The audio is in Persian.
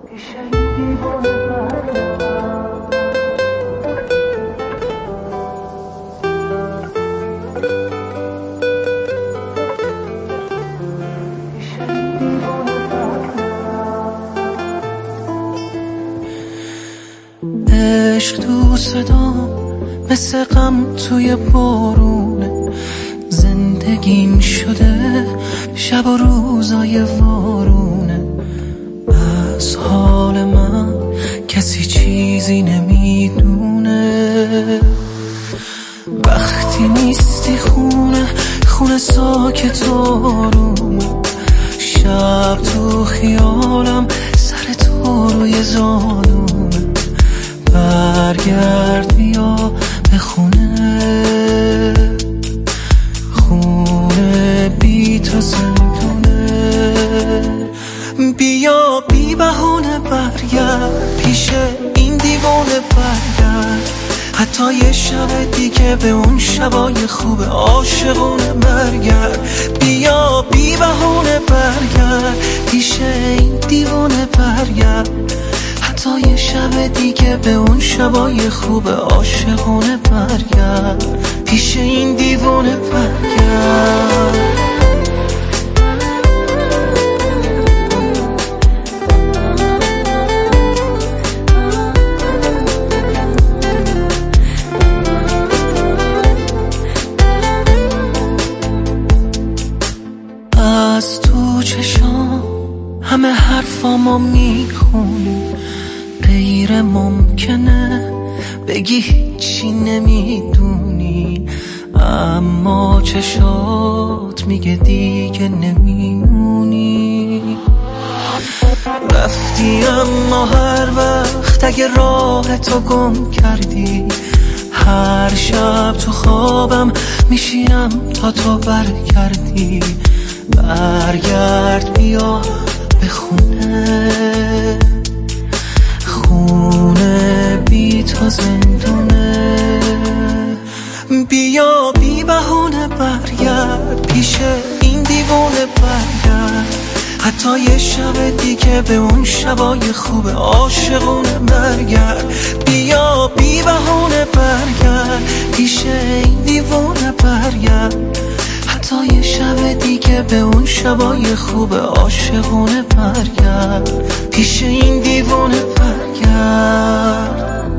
عشق تو صدام مثل غم توی بارونه، زندگیم شده شب و روزای وارونه. از حال من کسی چیزی نمیدونه، وقتی نیستی خونه ساکت آرومه. شب تو خیالم سر تو روی زانومه. برگرد بیا به خونه بی تو زندونه. بیا بی بهونه برگرد پیش این دیوانه برگرد، حتی یه شب دیگه به اون شبای خوب عاشقونه برگرد. بیا بی بهونه برگرد پیش این دیوانه برگرد، حتی یه شب دیگه به اون شبای خوب عاشقونه برگرد، پیش این دیوانه برگرد. از تو چشام همه حرفامو میخونی، غیر ممکنه بگی هیچی نمیدونی، اما چشات میگه دیگه نمیمونی. رفتی اما هر وقت اگه راه تو گم کردی، هر شب تو خوابم میشینم تا تو برگردی. برگرد بیا به خونه بی تو زندونه. بیا بی بهونه برگرد پیش این دیوانه برگرد، حتی یه شب دیگه به اون شبای خوب عاشقونه برگرد. بیا بی بهونه برگرد پیش این دیوانه برگرد، حتی یه شب دیگه به اون شبای خوب عاشقونه برگرد، پیش این دیوانه برگرد.